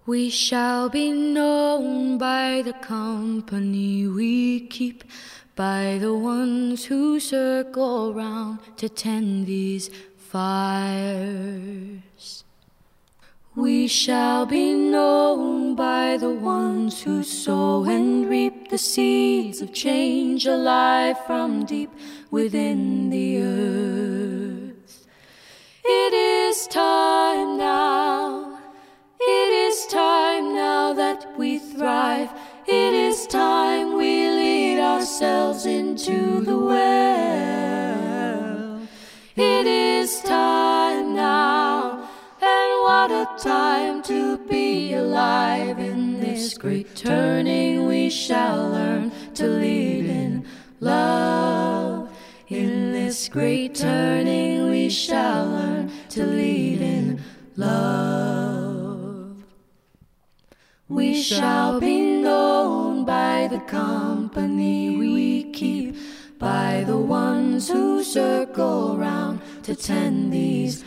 We shall be known by the company we keep, by the ones who circle round to tend these fires. We shall be known by the ones who sow and reap the seeds of change alive from deep within the earth. It is time now. It is time now that we thrive. It is time we lead ourselves into the well. It is time now, and what a time to be alive. In this great turning we shall learn to lead in love. In this great turning we shall learn to lead in love. We shall be known by the company we keep, by the ones who circle round to tend these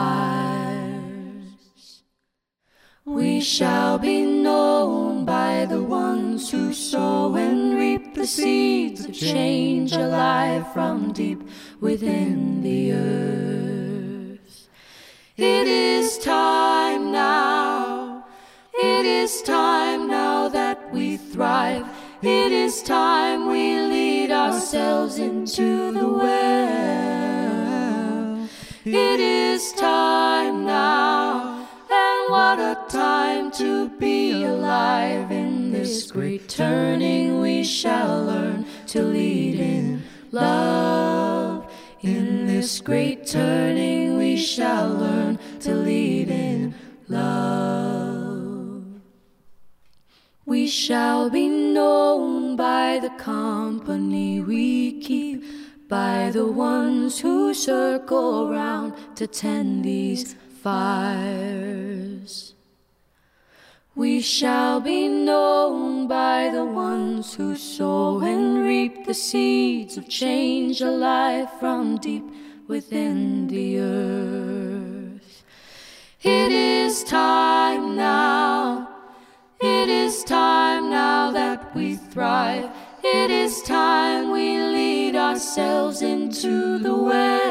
fires. We shall be known by the ones who sow and reap the seeds of change alive from deep within the earth. It is time now. It is time now that we thrive. It is time we lead ourselves into the well. It is time now, and what a time to be alive. In this great turning we shall learn to lead in love. In this great turning we shall learn to lead in love. We shall be known by the company we keep, by the ones who circle round to tend these fires. We shall be known by the ones who sow and reap the seeds of change alive from deep within the earth. It is time now. It is time now that we thrive. It is time we lead ourselves into the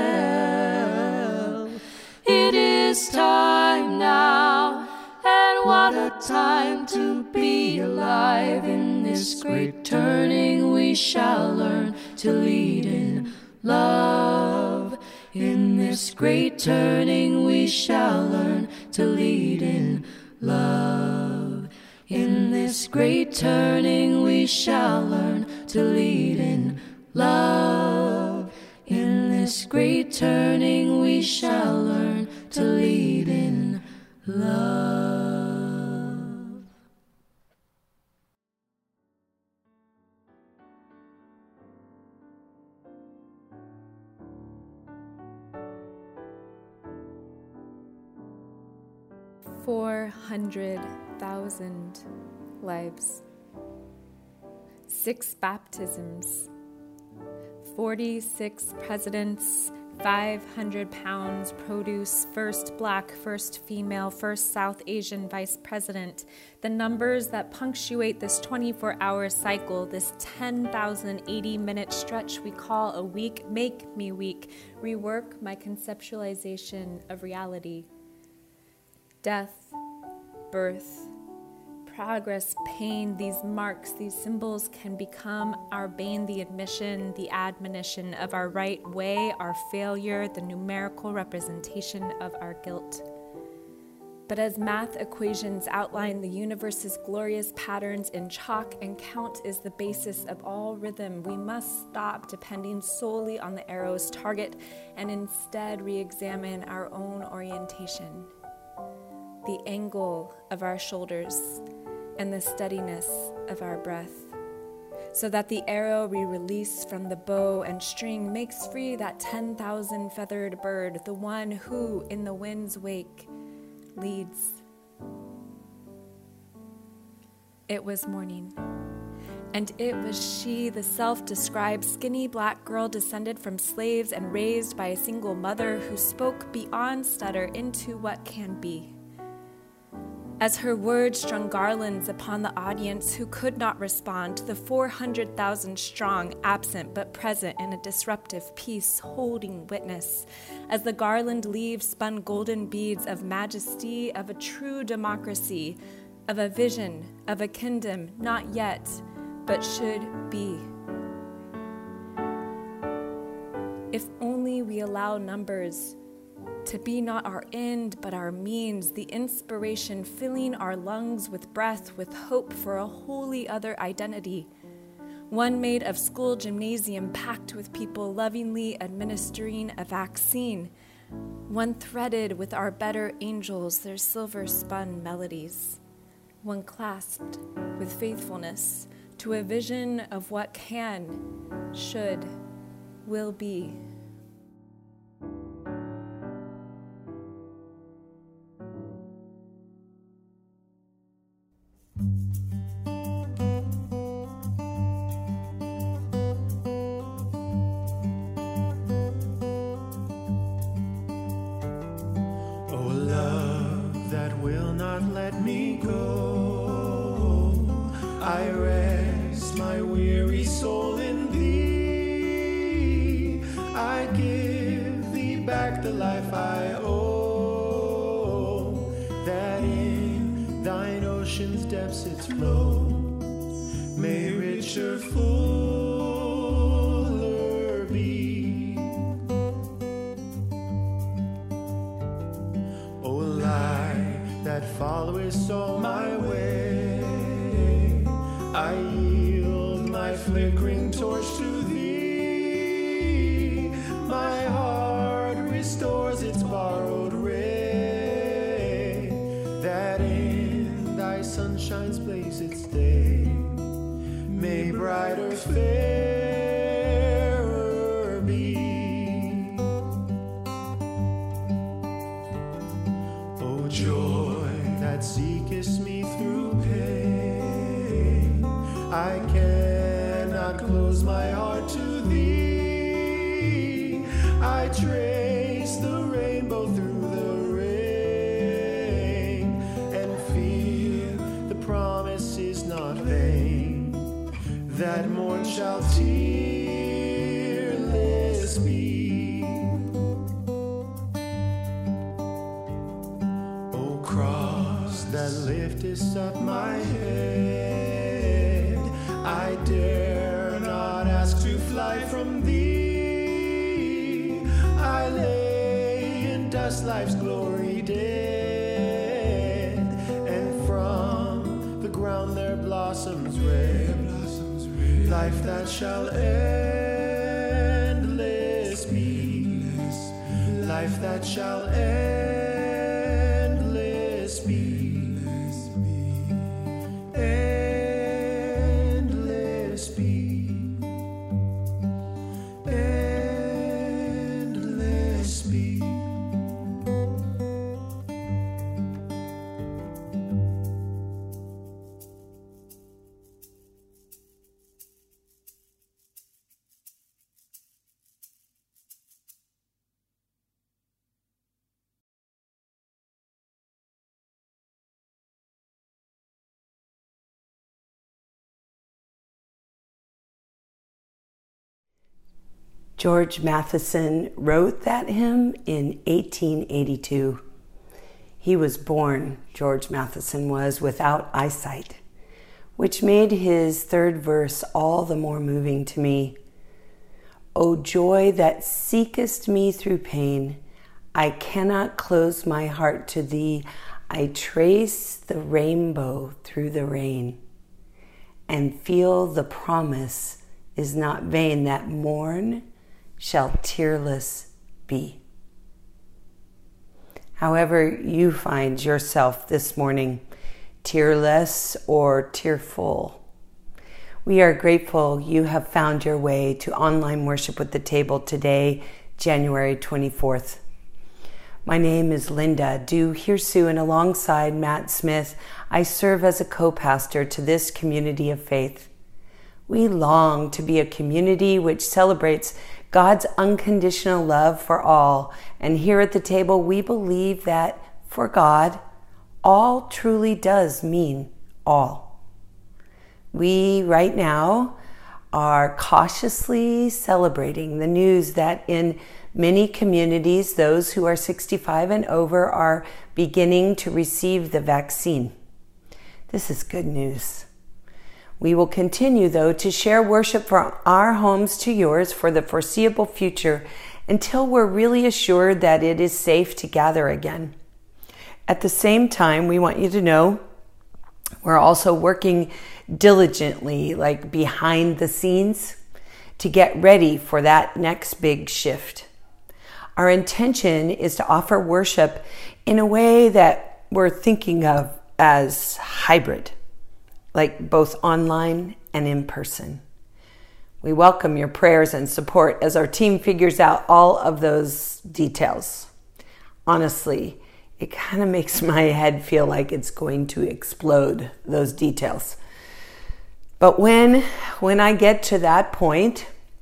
well. It is time now, and what a time to be alive. In this great turning we shall learn to lead in love. In this great turning we shall learn to lead in love. In this great turning we shall learn to lead in love. In this great turning we shall learn to lead in love. $400,000 lives, 6 baptisms, 46 presidents, 500 pounds produce, first black, first female, first South Asian vice president. The numbers that punctuate this 24-hour cycle, this 10,080-minute stretch we call a week, make me weak, rework my conceptualization of reality. Death, birth, progress, pain, these marks, these symbols can become our bane, the admission, the admonition of our right way, our failure, the numerical representation of our guilt. But as math equations outline the universe's glorious patterns in chalk, and count is the basis of all rhythm, we must stop depending solely on the arrow's target and instead re-examine our own orientation, the angle of our shoulders, and the steadiness of our breath, so that the arrow we release from the bow and string makes free that 10,000 feathered bird, the one who, in the wind's wake, leads. It was morning, and it was she, the self-described skinny black girl descended from slaves and raised by a single mother, who spoke beyond stutter into what can be. As her words strung garlands upon the audience who could not respond to the 400,000 strong, absent but present in a disruptive peace, holding witness. As the garland leaves spun golden beads of majesty, of a true democracy, of a vision, of a kingdom not yet, but should be. If only we allow numbers to be not our end, but our means, the inspiration filling our lungs with breath, with hope for a wholly other identity, one made of school gymnasium packed with people lovingly administering a vaccine, one threaded with our better angels, their silver-spun melodies, one clasped with faithfulness to a vision of what can, should, will be. I rest my weary soul in thee. I give thee back the life I owe, that in thine ocean's depths its flow may richer, fuller be. O light that followest all my way, I yield my flickering torch to thee. My heart restores its borrowed ray, that in thy sunshine's blaze its day may brighter, fairer be. O joy that seekest me through pain, I cannot close my heart to thee. I trace the rainbow through the rain and feel the promise is not vain, that morn shall tearless be. O cross that liftest up my head, I dare not ask to fly from thee. I lay in dust life's glory dead, and from the ground there blossoms red, life that shall endless be, life that shall endless be. George Matheson wrote that hymn in 1882. He was born, George Matheson was, without eyesight, which made his third verse all the more moving to me. O joy that seekest me through pain, I cannot close my heart to thee. I trace the rainbow through the rain and feel the promise is not vain, that morn shall tearless be. However you find yourself this morning, tearless or tearful, we are grateful you have found your way to online worship with the table today, January 24th. My name is Linda Du Hirsu, and alongside Matt Smith, I serve as a co-pastor to this community of faith. We long to be a community which celebrates God's unconditional love for all. And here at the table, we believe that for God, all truly does mean all. We right now are cautiously celebrating the news that in many communities, those who are 65 and over are beginning to receive the vaccine. This is good news. We will continue, though, to share worship from our homes to yours for the foreseeable future until we're really assured that it is safe to gather again. At the same time, we want you to know we're also working diligently, like behind the scenes, to get ready for that next big shift. Our intention is to offer worship in a way that we're thinking of as hybrid, like both online and in person. We welcome your prayers and support as our team figures out all of those details. Honestly, it kind of makes my head feel like it's going to explode, those details. But when I get to that point,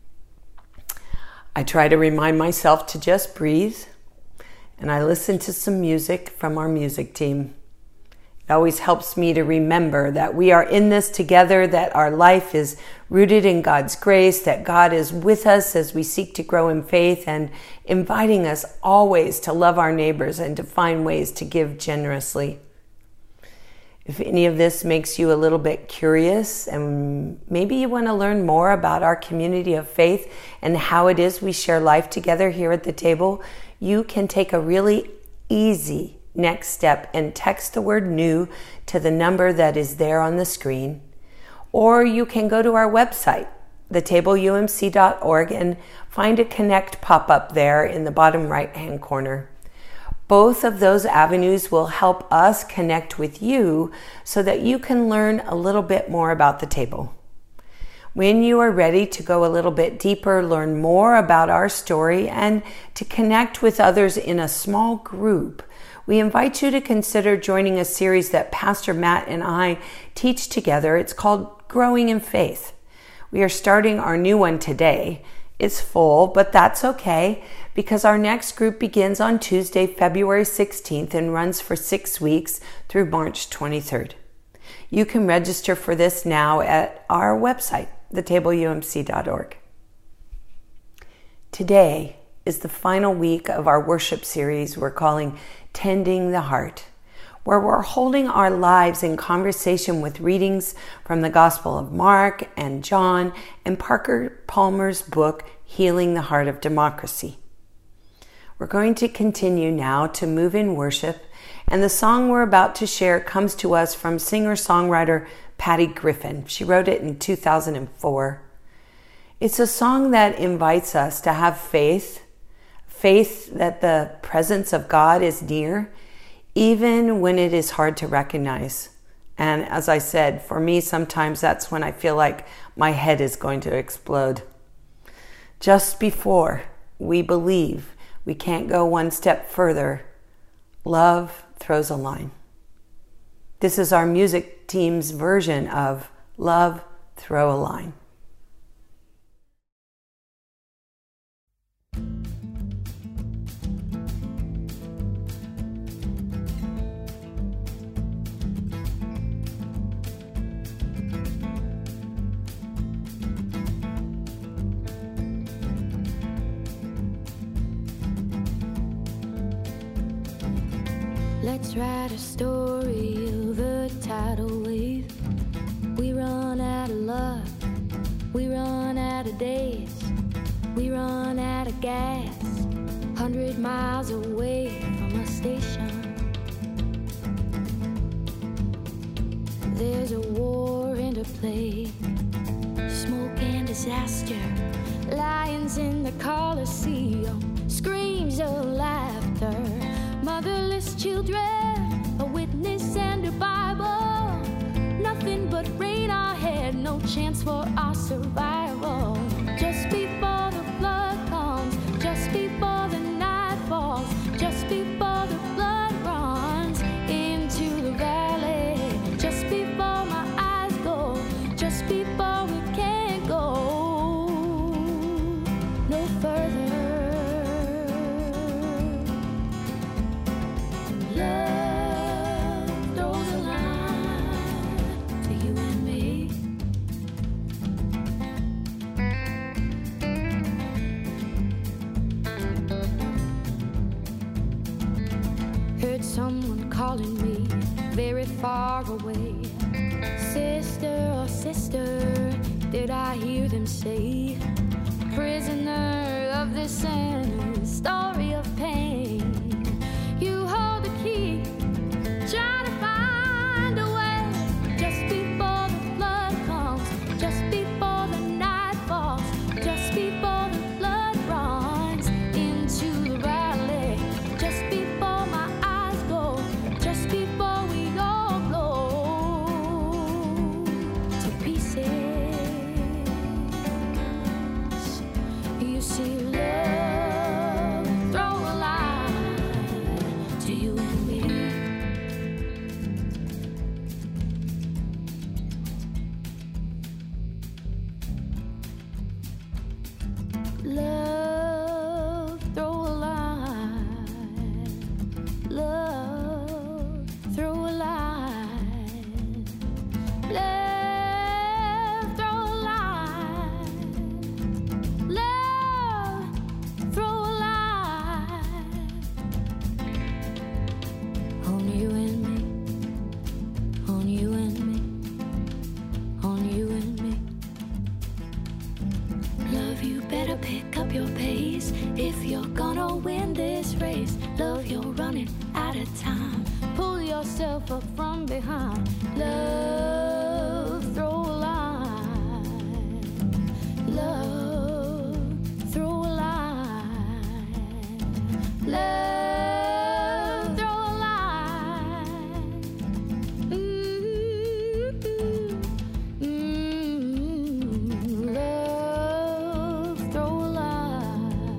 I try to remind myself to just breathe, and I listen to some music from our music team. It always helps me to remember that we are in this together, that our life is rooted in God's grace, that God is with us as we seek to grow in faith and inviting us always to love our neighbors and to find ways to give generously. If any of this makes you a little bit curious and maybe you want to learn more about our community of faith and how it is we share life together here at the table, you can take a really easy next step and text the word new to the number that is there on the screen. Or you can go to our website, thetableumc.org, and find a connect pop-up there in the bottom right-hand corner. Both of those avenues will help us connect with you so that you can learn a little bit more about the table. When you are ready to go a little bit deeper, learn more about our story, and to connect with others in a small group, we invite you to consider joining a series that Pastor Matt and I teach together. It's called Growing in Faith. We are starting our new one today. It's full, but that's okay because our next group begins on Tuesday, February 16th and runs for 6 weeks through March 23rd. You can register for this now at our website, thetableumc.org. Today is the final week of our worship series we're calling Tending the Heart, where we're holding our lives in conversation with readings from the Gospel of Mark and John and Parker Palmer's book, Healing the Heart of Democracy. We're going to continue now to move in worship, and the song we're about to share comes to us from singer-songwriter Patty Griffin. She wrote it in 2004. It's a song that invites us to have faith that the presence of God is near, even when it is hard to recognize. And as I said, for me, sometimes that's when I feel like my head is going to explode. Just before we believe we can't go one step further, love throws a line. This is our music team's version of Love, Throw a Line. Let's write a story of a tidal wave. We run out of love, we run out of days, we run out of gas, 100 miles away from a station. There's a war and a plague, smoke and disaster, lions in the Colosseum, screams of laughter, motherless children, a witness and a Bible. Nothing but rain ahead, no chance for our survival. Just before the flood comes, just before the night falls, just before the blood runs into the valley, just before my eyes go, just before we can't go no further. Love very far away. Sister, oh sister, did I hear them say, prisoner of this endless story of pain. You hold the key, try to find a way. Just before the flood comes, just before the night falls, just before the flood runs into the valley, just before my eyes go, just before we all blow to pieces. You see love throw a line to you and me. Love throw a line. Love throw a line. Love throw a line. Love throw a line on you and me, on you and me, on you and me. Love, you better pick up your pace if you're gonna win this race. Love, you're running out of time. Pull yourself up from behind. Love, throw a line. Love, throw a line. Love, throw a line. Love, throw a line.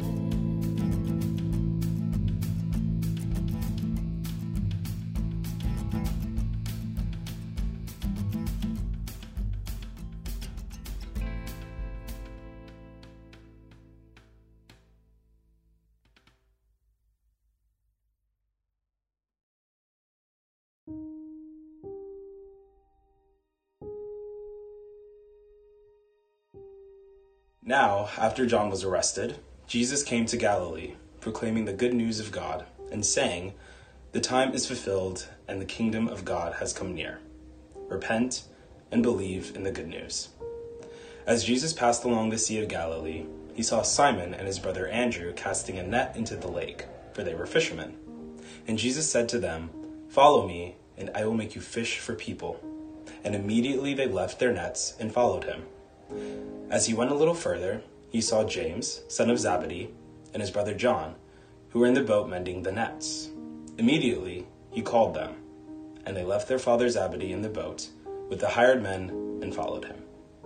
Now, after John was arrested, Jesus came to Galilee, proclaiming the good news of God, and saying, "The time is fulfilled, and the kingdom of God has come near. Repent and believe in the good news." As Jesus passed along the Sea of Galilee, he saw Simon and his brother Andrew casting a net into the lake, for they were fishermen. And Jesus said to them, "Follow me, and I will make you fish for people." And immediately they left their nets and followed him. As he went a little further, he saw James, son of Zebedee, and his brother John, who were in the boat mending the nets. Immediately he called them, and they left their father Zebedee in the boat with the hired men and followed him.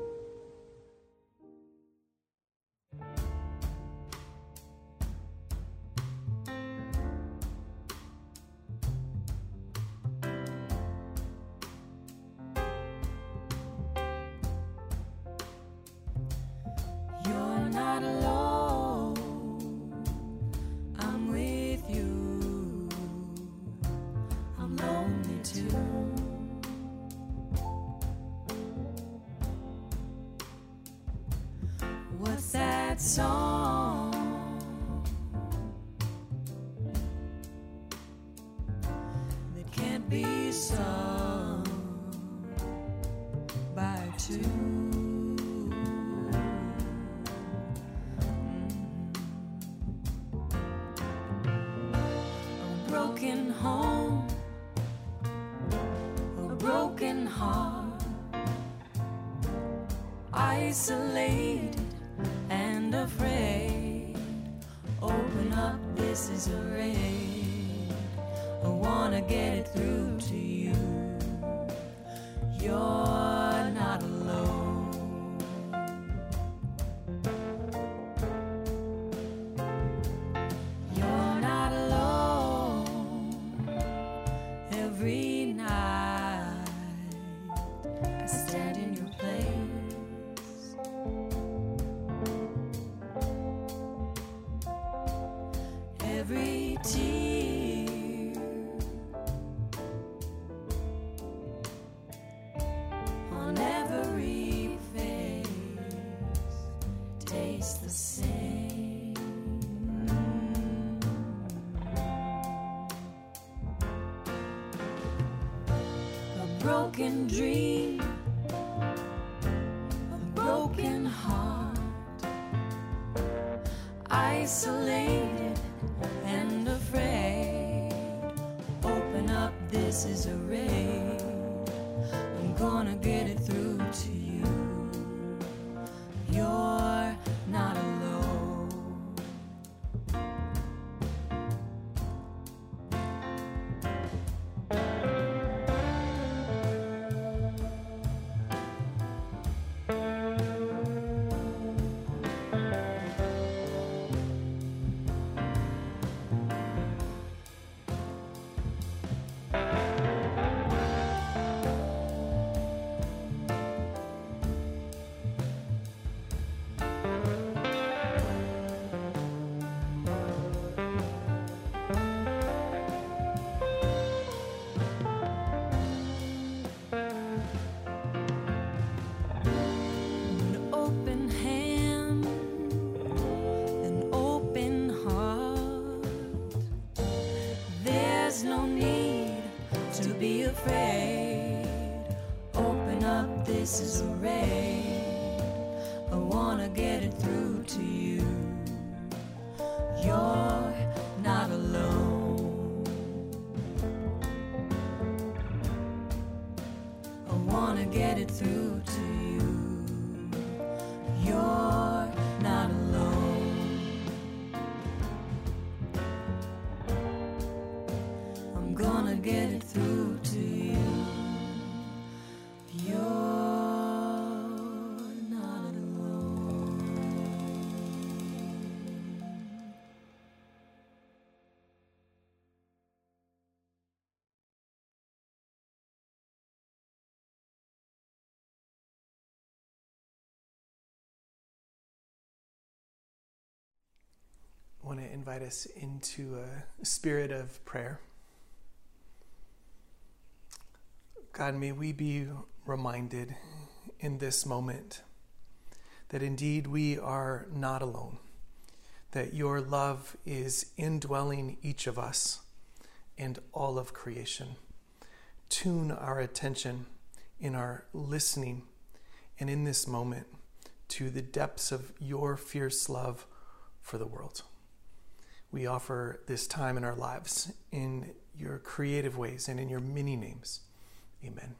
You're not alone, I'm with you, I'm lonely too. What's that song that can't be sung by two? Broken home, a broken heart, isolated and afraid. Open up, this is a raid. I wanna get it through to you. You're not alone. You're not alone. Every night I stand in your place. Every tear broken dream, a broken heart, isolated and afraid. Open up, this is a raid. I'm gonna get it through to you. You're not alone. This is a raid. I wanna get it through to you. You're not alone. I wanna get it through to you. You're not alone. I'm gonna get it through to you. I want to invite us into a spirit of prayer. God, may we be reminded in this moment that indeed we are not alone, that your love is indwelling each of us and all of creation. Tune our attention in our listening and in this moment to the depths of your fierce love for the world. We offer this time in our lives in your creative ways and in your many names. Amen.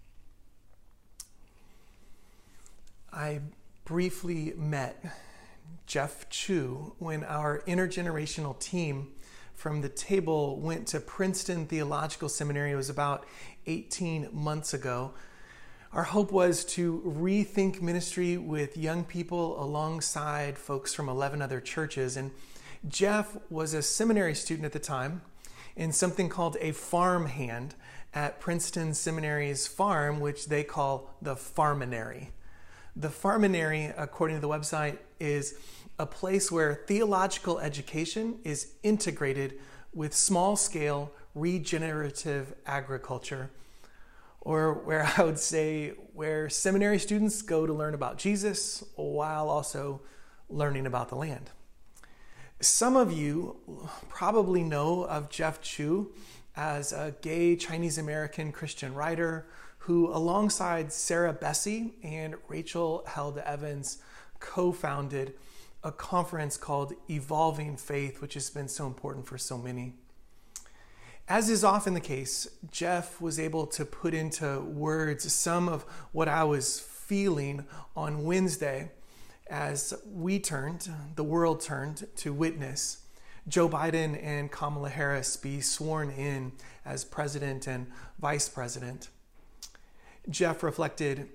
I briefly met Jeff Chu when our intergenerational team from the table went to Princeton Theological Seminary. It was about 18 months ago. Our hope was to rethink ministry with young people alongside folks from 11 other churches. And Jeff was a seminary student at the time in something called a farm hand at Princeton Seminary's farm, which they call the Farminary. The Farminary, according to the website, is a place where theological education is integrated with small-scale regenerative agriculture, or where I would say where seminary students go to learn about Jesus while also learning about the land. Some of you probably know of Jeff Chu as a gay Chinese-American Christian writer who, alongside Sarah Bessey and Rachel Held Evans, co-founded a conference called Evolving Faith, which has been so important for so many. As is often the case, Jeff was able to put into words some of what I was feeling on Wednesday as the world turned to witness Joe Biden and Kamala Harris be sworn in as president and vice president. Jeff reflected,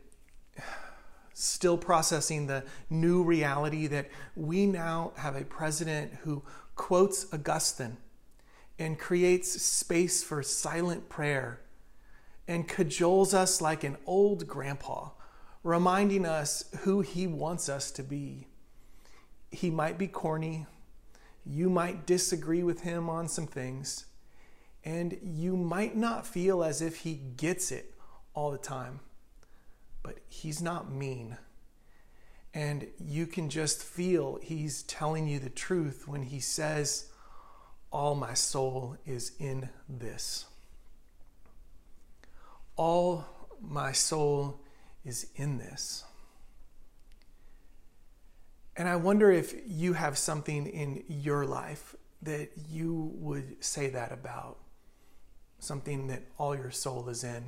still processing the new reality that we now have a president who quotes Augustine and creates space for silent prayer and cajoles us like an old grandpa, reminding us who he wants us to be. He might be corny, you might disagree with him on some things, and you might not feel as if he gets it all the time, but he's not mean. And you can just feel he's telling you the truth when he says, "All my soul is in this." all my soul is in this. And I wonder if you have something in your life that you would say that about, something that all your soul is in.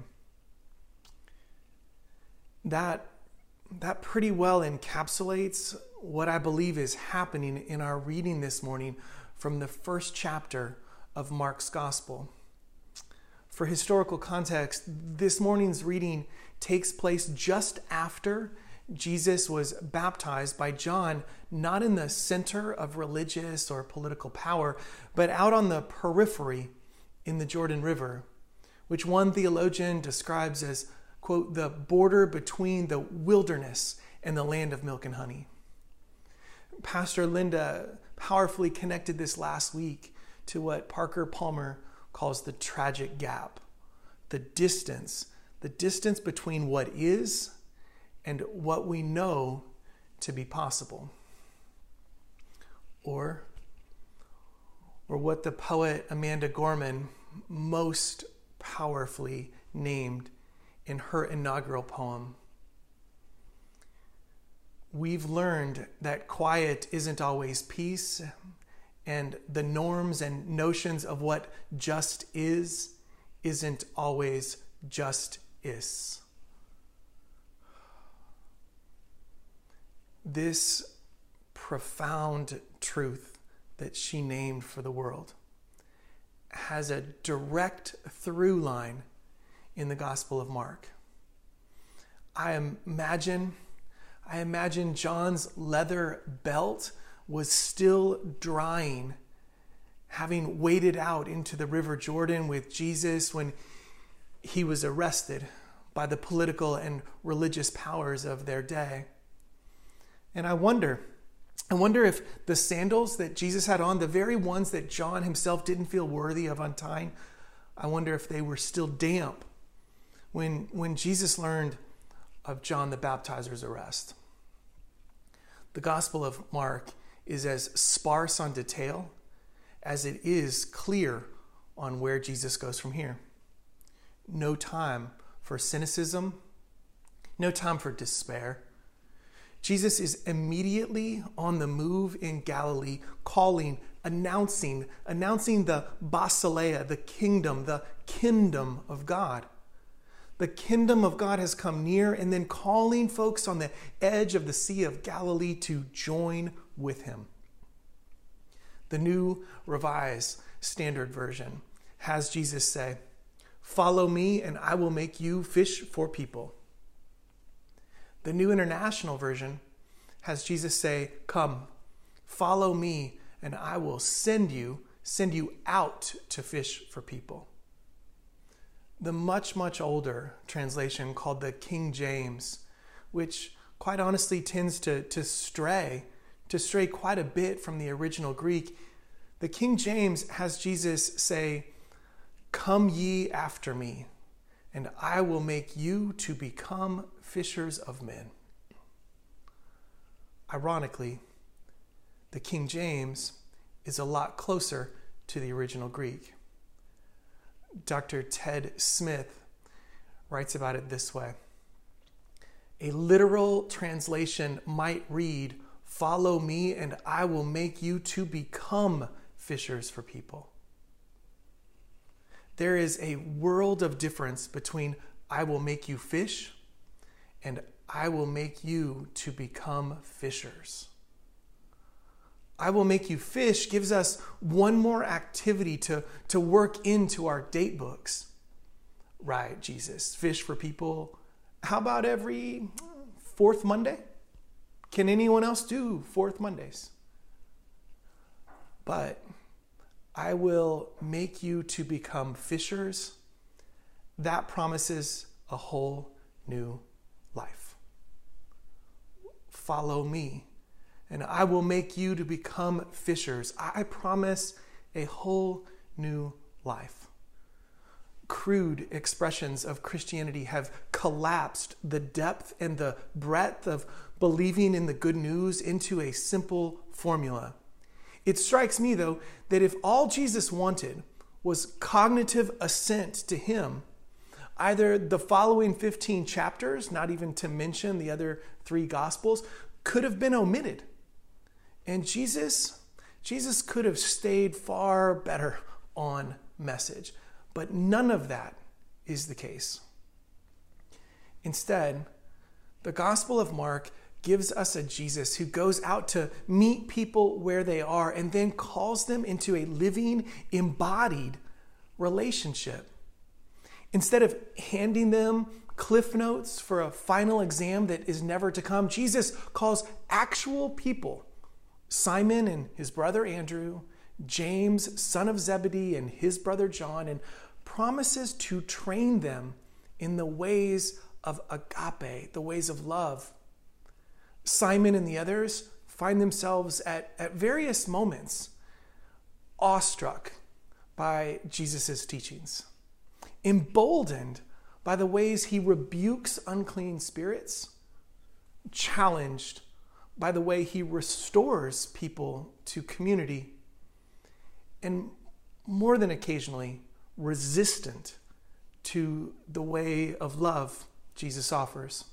That pretty well encapsulates what I believe is happening in our reading this morning from the first chapter of Mark's Gospel. For historical context, this morning's reading takes place just after Jesus was baptized by John, not in the center of religious or political power, but out on the periphery in the Jordan River, which one theologian describes as, quote, the border between the wilderness and the land of milk and honey. Pastor Linda powerfully connected this last week to what Parker Palmer calls the tragic gap, the distance between what is and what we know to be possible. Or what the poet Amanda Gorman most powerfully named in her inaugural poem. We've learned that quiet isn't always peace, and the norms and notions of what just isn't always just is. This profound truth that she named for the world has a direct through line in the Gospel of Mark. I imagine John's leather belt was still drying, having waded out into the River Jordan with Jesus when he was arrested by the political and religious powers of their day. And I wonder if the sandals that Jesus had on, the very ones that John himself didn't feel worthy of untying, I wonder if they were still damp when Jesus learned of John the Baptizer's arrest. The Gospel of Mark is as sparse on detail as it is clear on where Jesus goes from here. No time for cynicism, no time for despair. Jesus is immediately on the move in Galilee, calling, announcing the basileia, the kingdom of God. The kingdom of God has come near, and then calling folks on the edge of the Sea of Galilee to join with him. The New Revised Standard Version has Jesus say, "Follow me, and I will make you fish for people." The New International Version has Jesus say, "Come, follow me, and I will send you out to fish for people." The much, much older translation called the King James, which quite honestly tends to stray quite a bit from the original Greek. The King James has Jesus say, "Come ye after me, and I will make you to become fishers of men." Ironically, the King James is a lot closer to the original Greek. Dr. Ted Smith writes about it this way. A literal translation might read, "Follow me and I will make you to become fishers for people." There is a world of difference between "I will make you fish" and "I will make you to become fishers." "I will make you fish" gives us one more activity to work into our date books. Right, Jesus, fish for people. How about every fourth Monday? Can anyone else do fourth Mondays? But "I will make you to become fishers," that promises a whole new life. Follow me, and I will make you to become fishers. I promise a whole new life. Crude expressions of Christianity have collapsed the depth and the breadth of believing in the good news into a simple formula. It strikes me, though, that if all Jesus wanted was cognitive assent to him, either the following 15 chapters, not even to mention the other 3 Gospels, could have been omitted. And Jesus could have stayed far better on message. But none of that is the case. Instead, the Gospel of Mark gives us a Jesus who goes out to meet people where they are and then calls them into a living, embodied relationship. Instead of handing them cliff notes for a final exam that is never to come, Jesus calls actual people, Simon and his brother Andrew, James, son of Zebedee, and his brother John, and promises to train them in the ways of agape, the ways of love. Simon and the others find themselves at various moments awestruck by Jesus' teachings, emboldened by the ways he rebukes unclean spirits, challenged by the way he restores people to community, and more than occasionally, resistant to the way of love Jesus offers.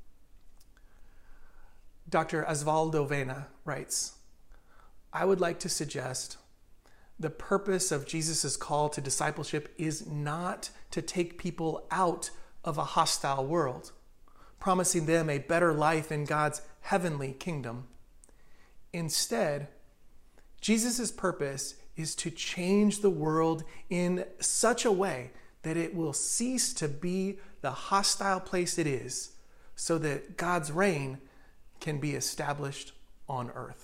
Dr. Osvaldo Vena writes, "I would like to suggest the purpose of Jesus' call to discipleship is not to take people out of a hostile world, promising them a better life in God's heavenly kingdom. Instead, Jesus' purpose is to change the world in such a way that it will cease to be the hostile place it is, so that God's reign can be established on earth."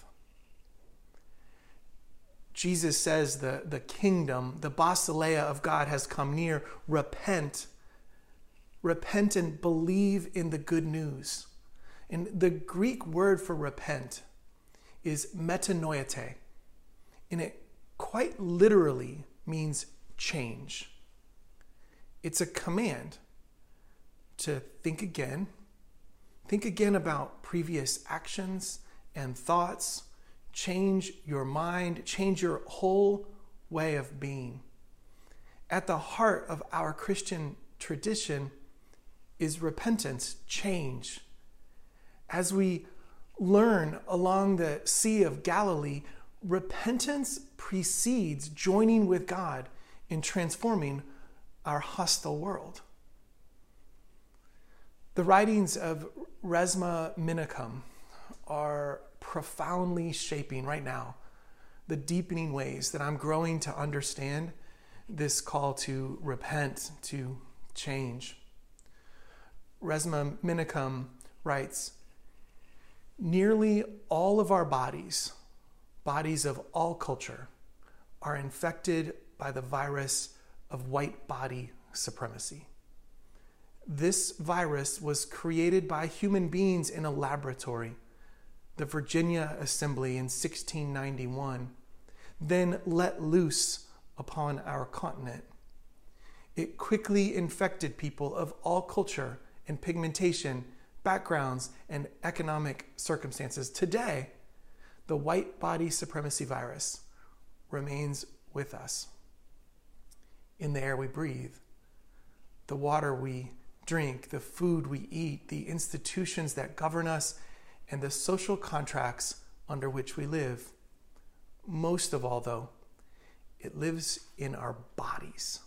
Jesus says the kingdom, the basileia of God has come near. Repent. Repent and believe in the good news. And the Greek word for repent is metanoete, and it quite literally means change. It's a command to think again about previous actions and thoughts, change your mind, change your whole way of being. At the heart of our Christian tradition is repentance, change. As we learn along the Sea of Galilee, repentance precedes joining with God in transforming our hostile world. The writings of Resmaa Menakem are profoundly shaping right now the deepening ways that I'm growing to understand this call to repent, to change. Resmaa Menakem writes, "Nearly all of our bodies of all culture, are infected by the virus of white body supremacy. This virus was created by human beings in a laboratory, the Virginia Assembly in 1691, then let loose upon our continent. It quickly infected people of all culture and pigmentation, backgrounds, and economic circumstances. Today, the white body supremacy virus remains with us. In the air we breathe, the water we drink, the food we eat, the institutions that govern us, and the social contracts under which we live. Most of all, though, it lives in our bodies."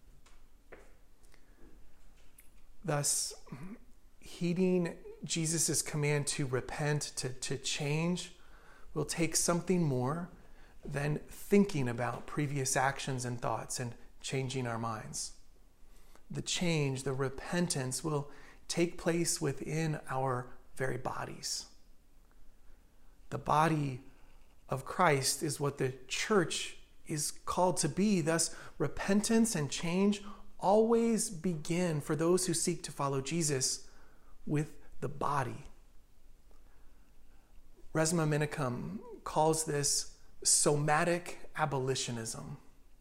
Thus, heeding Jesus' command to repent, to change, will take something more than thinking about previous actions and thoughts and changing our minds. The change, the repentance will take place within our very bodies. The body of Christ is what the church is called to be. Thus, repentance and change always begin for those who seek to follow Jesus with the body. Resmaa Menakem calls this somatic abolitionism.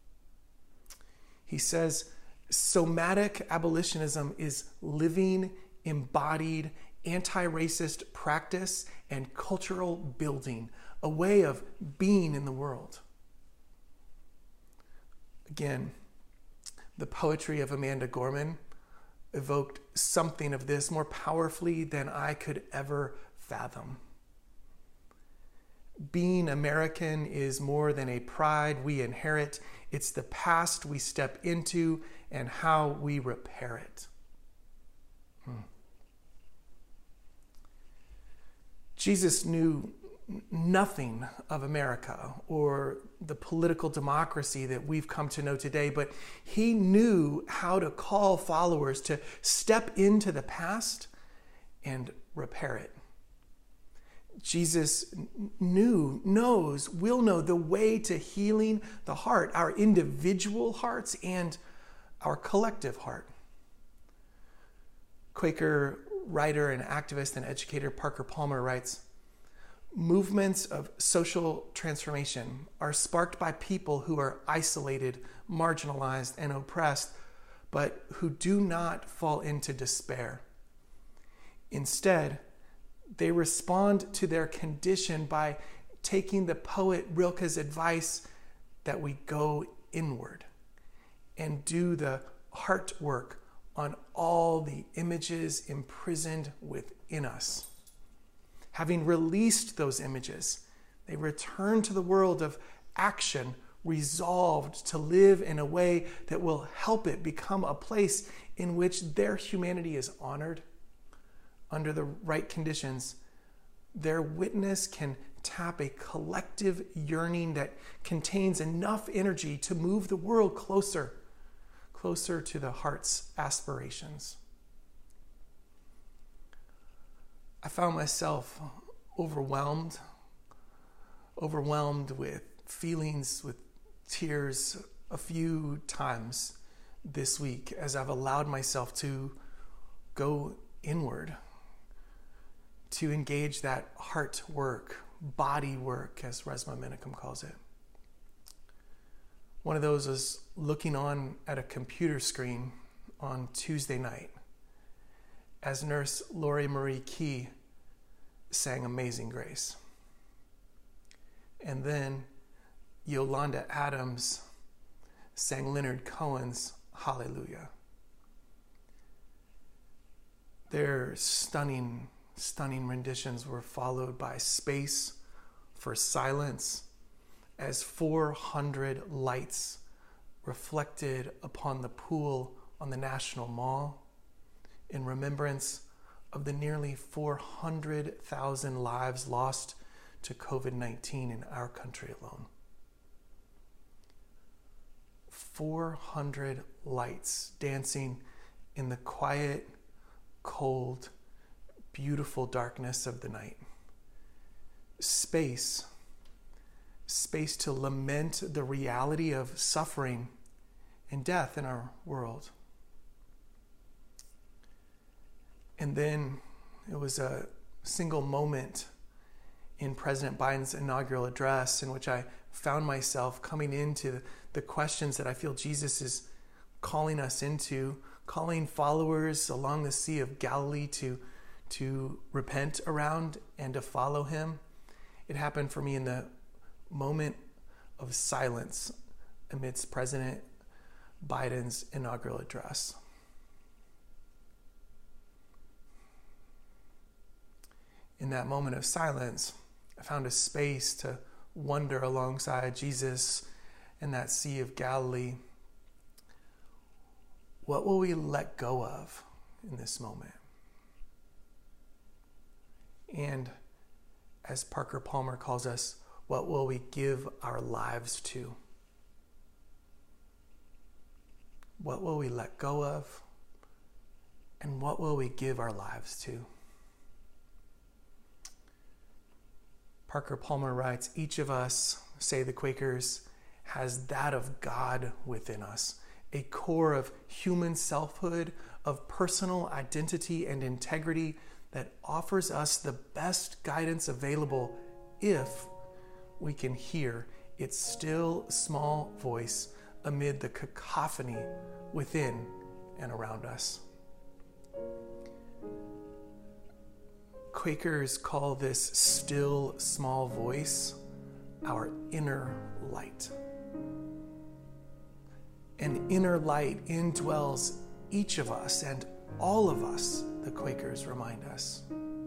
He says somatic abolitionism is living, embodied, anti-racist practice and cultural building, a way of being in the world. Again, the poetry of Amanda Gorman evoked something of this more powerfully than I could ever fathom. Being American is more than a pride we inherit. It's the past we step into and how we repair it. Jesus knew nothing of America or the political democracy that we've come to know today, but he knew how to call followers to step into the past and repair it. Jesus will know the way to healing the heart, our individual hearts and our collective heart. Quaker writer and activist and educator Parker Palmer writes, "Movements of social transformation are sparked by people who are isolated, marginalized, and oppressed, but who do not fall into despair. Instead, they respond to their condition by taking the poet Rilke's advice that we go inward and do the heart work on all the images imprisoned within us. Having released those images, they return to the world of action, resolved to live in a way that will help it become a place in which their humanity is honored. Under the right conditions, their witness can tap a collective yearning that contains enough energy to move the world closer to the heart's aspirations." I found myself overwhelmed with feelings, with tears a few times this week as I've allowed myself to go inward, to engage that heart work, body work, as Resmaa Menakem calls it. One of those was looking on at a computer screen on Tuesday night as nurse Lori Marie Key sang Amazing Grace. And then Yolanda Adams sang Leonard Cohen's Hallelujah. Their stunning renditions were followed by Space for Silence as 400 lights reflected upon the pool on the National Mall in remembrance of the nearly 400,000 lives lost to COVID-19 in our country alone. 400 lights dancing in the quiet, cold, beautiful darkness of the night. Space to lament the reality of suffering and death in our world. And then it was a single moment in President Biden's inaugural address in which I found myself coming into the questions that I feel Jesus is calling us into, calling followers along the Sea of Galilee to repent around and to follow him. It happened for me in the moment of silence amidst President Biden's inaugural address. In that moment of silence, I found a space to wonder alongside Jesus in that Sea of Galilee. What will we let go of in this moment? And as Parker Palmer calls us, what will we give our lives to? What will we let go of? And what will we give our lives to? Parker Palmer writes, "Each of us, say the Quakers, has that of God within us, a core of human selfhood, of personal identity and integrity that offers us the best guidance available if we can hear its still small voice amid the cacophony within and around us." Quakers call this still small voice our inner light. An inner light indwells each of us, and all of us, the Quakers remind us.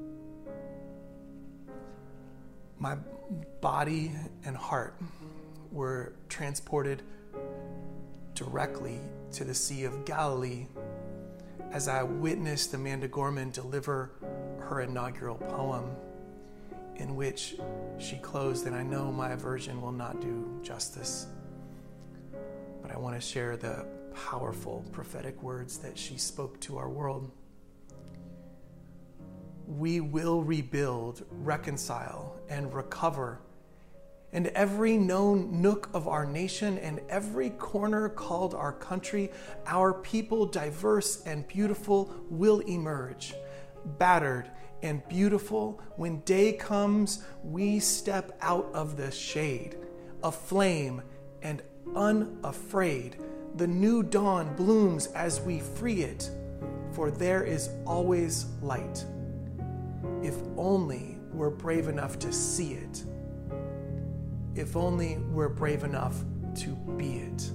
My body and heart were transported directly to the Sea of Galilee as I witnessed Amanda Gorman deliver her inaugural poem, in which she closed, and I know my version will not do justice, but I want to share the powerful prophetic words that she spoke to our world. We will rebuild, reconcile, and recover. And every known nook of our nation and every corner called our country, our people, diverse and beautiful, will emerge. Battered and beautiful, when day comes, we step out of the shade, aflame and unafraid. The new dawn blooms as we free it, for there is always light. If only we're brave enough to see it. If only we're brave enough to be it.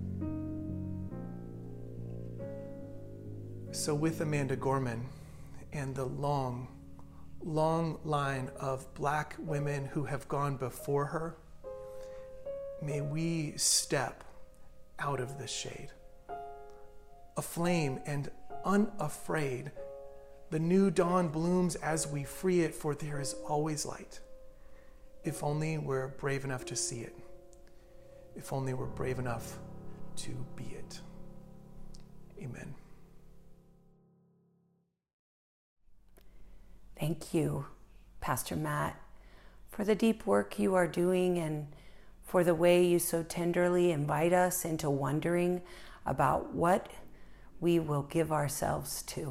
So with Amanda Gorman and the long, long line of Black women who have gone before her, may we step out of the shade, aflame and unafraid. The new dawn blooms as we free it, for there is always light. If only we're brave enough to see it. If only we're brave enough to be it. Amen. Thank you, Pastor Matt, for the deep work you are doing and for the way you so tenderly invite us into wondering about what we will give ourselves to.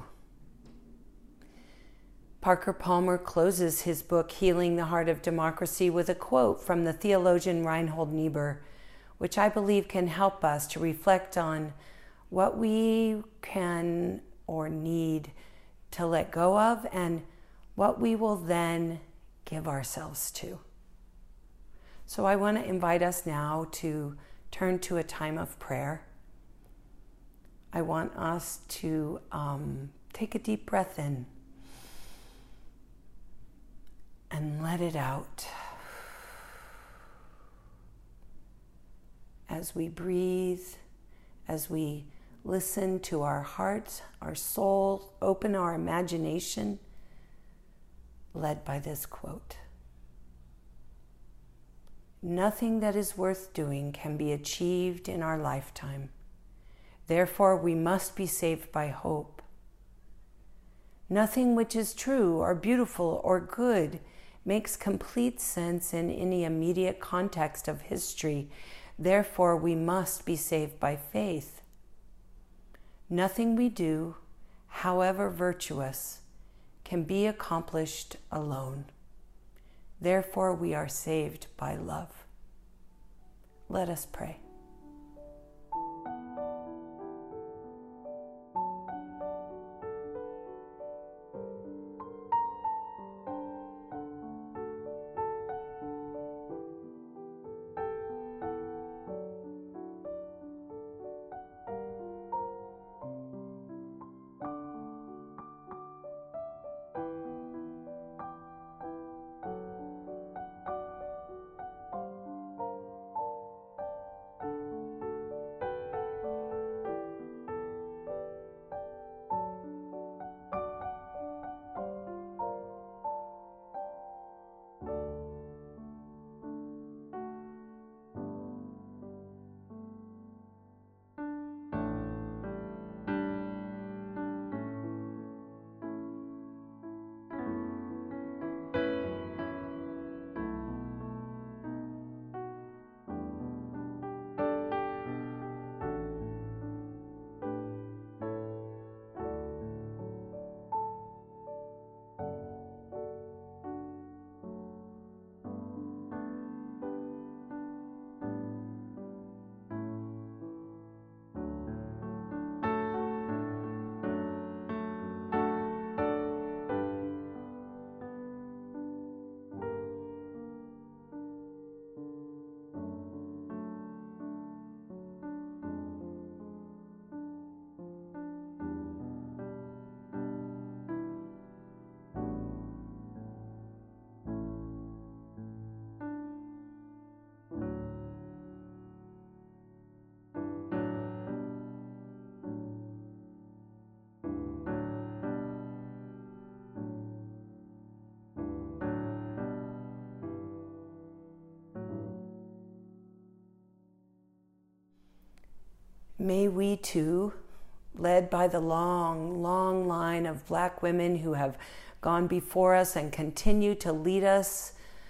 Parker Palmer closes his book, Healing the Heart of Democracy, with a quote from the theologian Reinhold Niebuhr, which I believe can help us to reflect on what we can or need to let go of and what we will then give ourselves to. So I want to invite us now to turn to a time of prayer. I want us to take a deep breath in and let it out. As we breathe, as we listen to our hearts, our soul, open our imagination, led by this quote. Nothing that is worth doing can be achieved in our lifetime. Therefore, we must be saved by hope. Nothing which is true or beautiful or good makes complete sense in any immediate context of history. Therefore, we must be saved by faith. Nothing we do, however virtuous, can be accomplished alone. Therefore, we are saved by love. Let us pray. May we too, led by the long, long line of Black women who have gone before us and continue to lead us,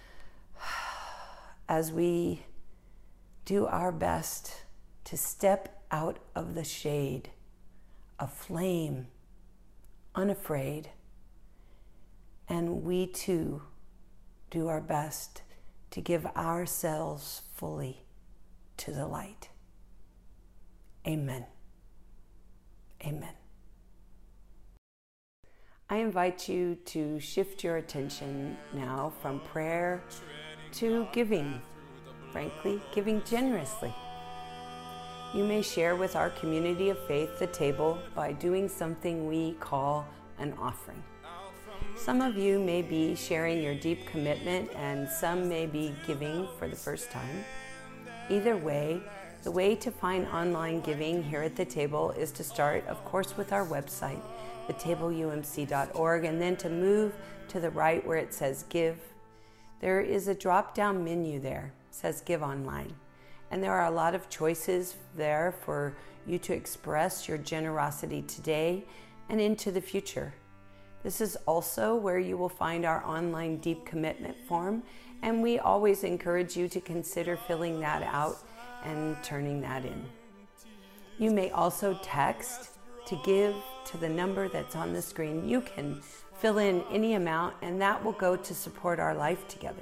as we do our best to step out of the shade, aflame, unafraid, and we too do our best to give ourselves fully to the light. Amen. Amen. I invite you to shift your attention now from prayer to giving, frankly, giving generously. You may share with our community of faith the table by doing something we call an offering. Some of you may be sharing your deep commitment and some may be giving for the first time. Either way, the way to find online giving here at the table is to start, of course, with our website, thetableumc.org, and then to move to the right where it says Give. There is a drop-down menu there. It says Give Online. And there are a lot of choices there for you to express your generosity today and into the future. This is also where you will find our online deep commitment form, and we always encourage you to consider filling that out and turning that in. You may also text to give to the number that's on the screen. You can fill in any amount, and that will go to support our life together.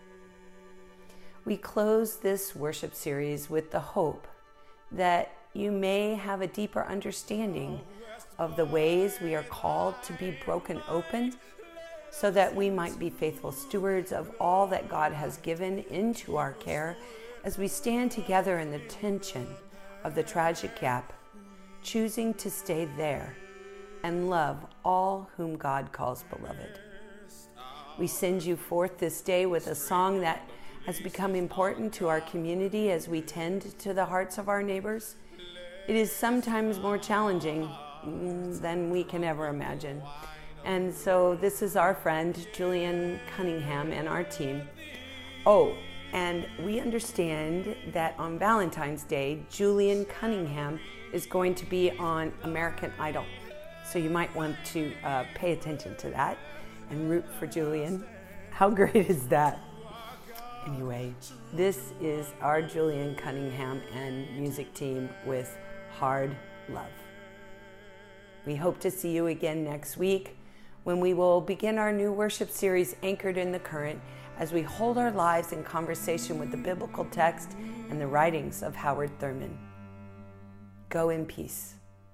We close this worship series with the hope that you may have a deeper understanding of the ways we are called to be broken open so that we might be faithful stewards of all that God has given into our care as we stand together in the tension of the tragic gap, choosing to stay there and love all whom God calls beloved. We send you forth this day with a song that has become important to our community as we tend to the hearts of our neighbors. It is sometimes more challenging than we can ever imagine. And so this is our friend Julian Cunningham and our team. Oh, and we understand that on Valentine's Day, Julian Cunningham is going to be on American Idol. So you might want to pay attention to that and root for Julian. How great is that? Anyway, this is our Julian Cunningham and music team with Hard Love. We hope to see you again next week when we will begin our new worship series, Anchored in the Current, as we hold our lives in conversation with the biblical text and the writings of Howard Thurman. Go in peace.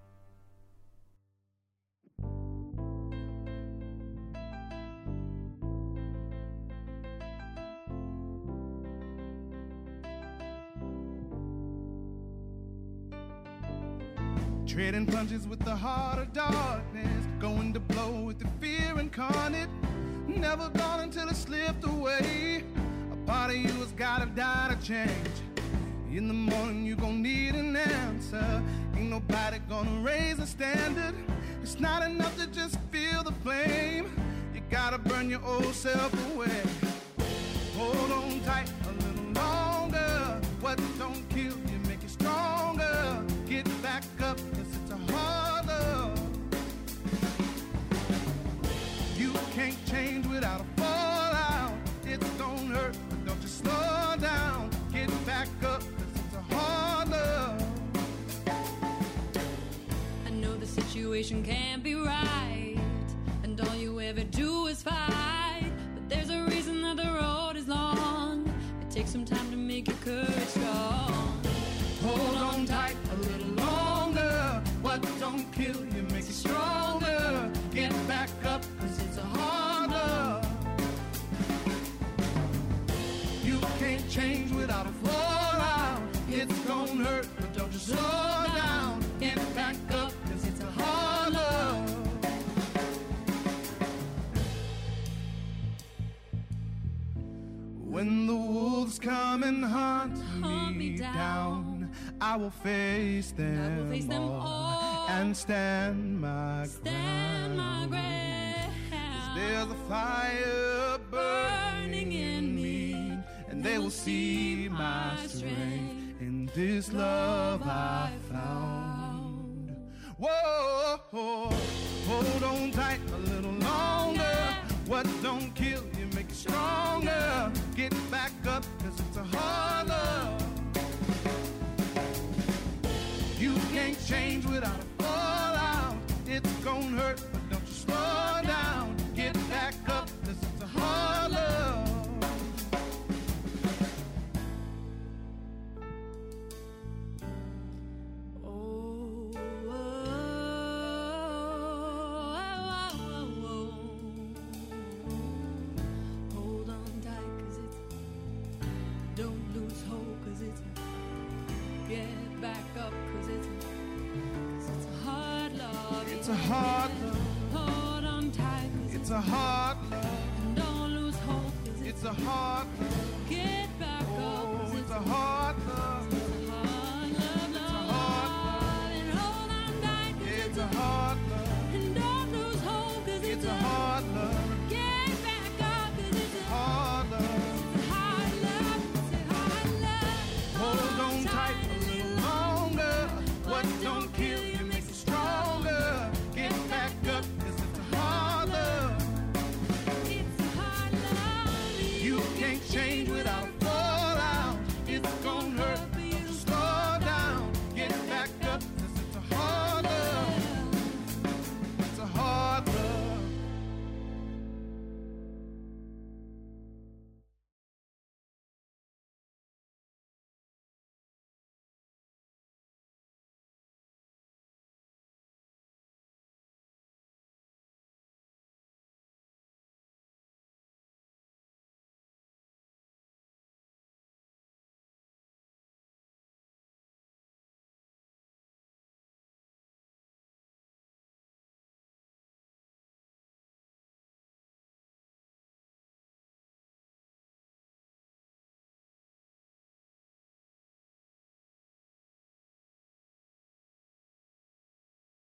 Trading punches with the heart of darkness, going to blow with the fear incarnate. Never gone until it slipped away. A part of you has gotta die to change. In the morning you gon' need an answer. Ain't nobody gonna raise a standard. It's not enough to just feel the flame. You gotta burn your old self away. Hold on tight a little longer. What don't kill you make you stronger. Get back up, cause it's a hard love. You can't change without a fallout. It's gonna hurt, but don't you slow down. Get back up, cause it's a hard love. I know the situation can't be right, and all you ever do is fight. But there's a reason that the road is long. It takes some time to make your courage strong. Hold on tight a little longer. What don't kill you makes you stronger. Get back up, cause it's a hard love. You can't change without a fallout. It's gonna hurt, but don't you slow down. Get back up, cause it's a hard love. When the wolves come and hunt me down, I will face them all and stand my ground. 'Cause there's a fire burning in me, and they will see my strength in this love I found. Whoa, hold on tight a little longer. What don't kill you make you stronger. Get back up, cause it's a hard love. You can't change without a fallout. It's gonna hurt, but don't you slow down. Get back up, cause it's a hard love. It's a hard love. Hold on tight, 'cause It's a hard love. don't lose hope, 'cause It's a hard love. get back up, 'cause Oh, it's a hard